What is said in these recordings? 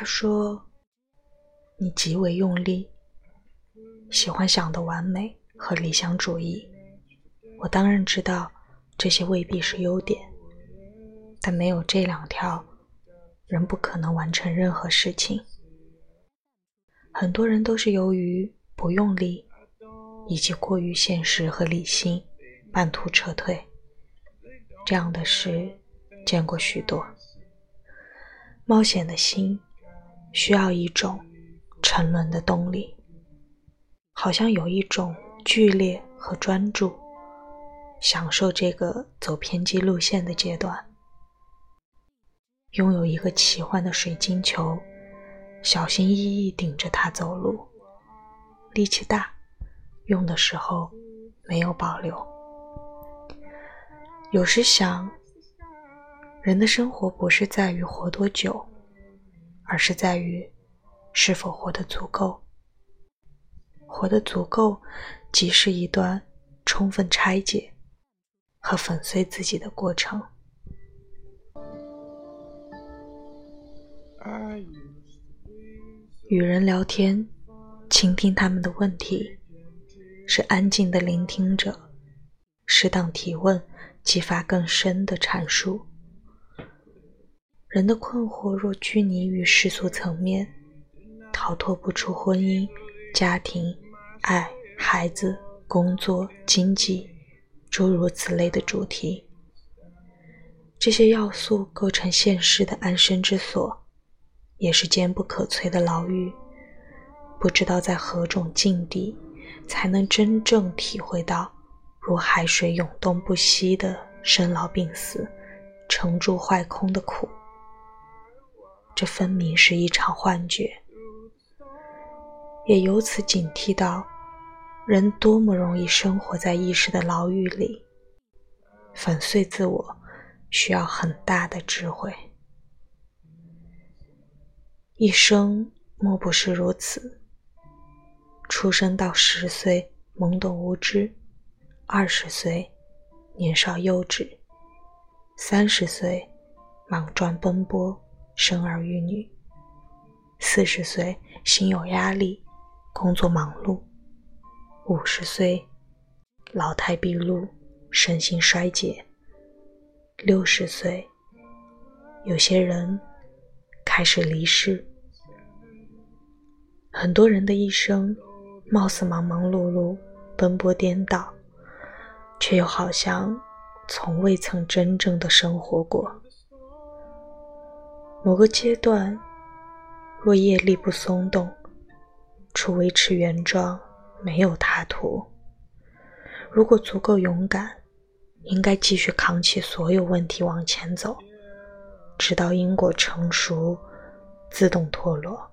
说你极为用力，喜欢想的完美和理想主义。我当然知道这些未必是优点，但没有这2条，人不可能完成任何事情。很多人都是由于不用力以及过于现实和理性半途撤退，这样的事见过许多。冒险的心需要一种沉沦的动力，好像有一种剧烈和专注，享受这个走偏激路线的阶段。拥有一个奇幻的水晶球，小心翼翼顶着它走路，力气大，用的时候没有保留。有时想，人的生活不是在于活多久，而是在于是否活得足够。活得足够，即是一段充分拆解和粉碎自己的过程。与人聊天，倾听他们的问题，是安静的聆听者，适当提问，激发更深的阐述。人的困惑若拘泥于世俗层面，逃脱不出婚姻、家庭、爱、孩子、工作、经济，诸如此类的主题。这些要素构成现实的安身之所，也是坚不可摧的牢狱。不知道在何种境地，才能真正体会到如海水涌动不息的生老病死、成住坏空的苦。这分明是一场幻觉，也由此警惕到人多么容易生活在意识的牢狱里。粉碎自我需要很大的智慧，一生莫不是如此。出生到10岁懵懂无知，20岁年少幼稚，30岁莽撞奔波生儿育女，40岁心有压力工作忙碌，50岁老态毕露身心衰竭，60岁有些人开始离世。很多人的一生貌似忙忙碌碌奔波颠倒，却又好像从未曾真正的生活过。某个阶段若业力不松动，除维持原状没有他途。如果足够勇敢，应该继续扛起所有问题往前走，直到因果成熟，自动脱落。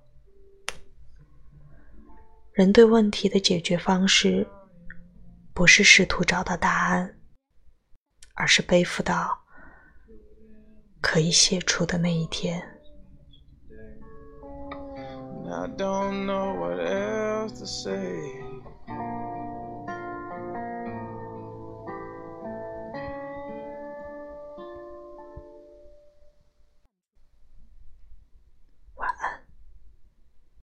人对问题的解决方式，不是试图找到答案，而是背负到可以写出的那一天。 I don't know what else to say.